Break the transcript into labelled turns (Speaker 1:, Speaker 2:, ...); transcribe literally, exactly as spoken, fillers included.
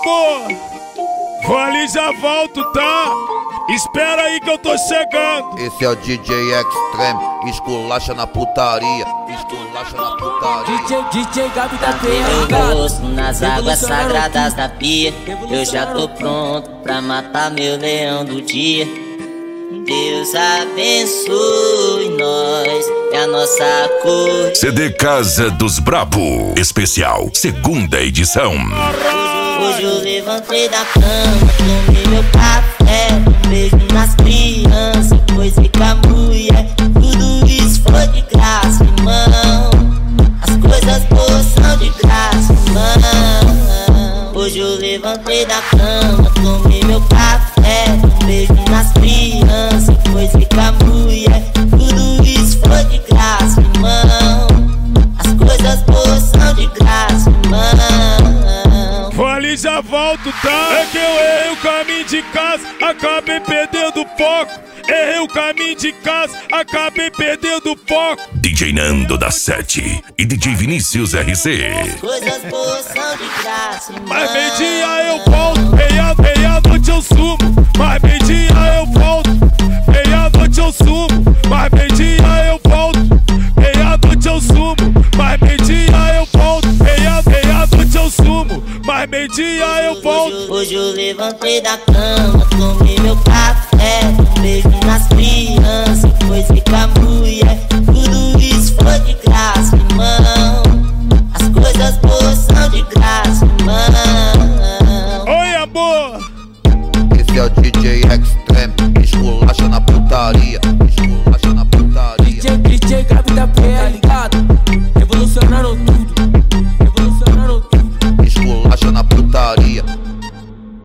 Speaker 1: amor, vou ali já volto, tá? Espera aí que eu tô chegando.
Speaker 2: Esse é o D J Extreme, esculacha na putaria, esculacha na putaria.
Speaker 3: D J, D J Gabi da Penha,
Speaker 4: meu rosto nas águas sagradas da pia. Eu já tô pronto pra matar meu leão do dia. Deus abençoe nós, é a nossa cor.
Speaker 5: C D Casa dos Brabo, especial, segunda edição.
Speaker 4: Hoje eu levantei da cama, tomei meu café, um beijo nas crianças, coisa com a mulher. Tudo isso foi de graça, irmão. As coisas boas são de graça, irmão. Hoje eu levantei da cama, tomei meu café, um beijo nas crianças, coisa com a mulher. Tudo isso foi de graça, irmão. As coisas boas são de graça, irmão.
Speaker 1: Vou ali já volto, tá? É que eu errei o caminho de casa, acabei perdendo o foco. Errei o caminho de casa, acabei perdendo o foco.
Speaker 5: D J Nando da Sete e D J Vinícius R C.
Speaker 4: As coisas boas são de graça, irmão.
Speaker 1: Mas meio-dia eu volto, meia, meia-noite eu sumo. Mas meio-dia eu volto, meia-noite eu sumo. Mas meio-dia eu volto, meia-noite eu sumo. Mas meio-dia eu volto, meia, meia-noite eu sumo. Mas meio-dia eu volto.
Speaker 4: Hoje, hoje eu levantei da cama, tomei meu café, um beijo nas crianças, coisa com a mulher. Tudo isso foi de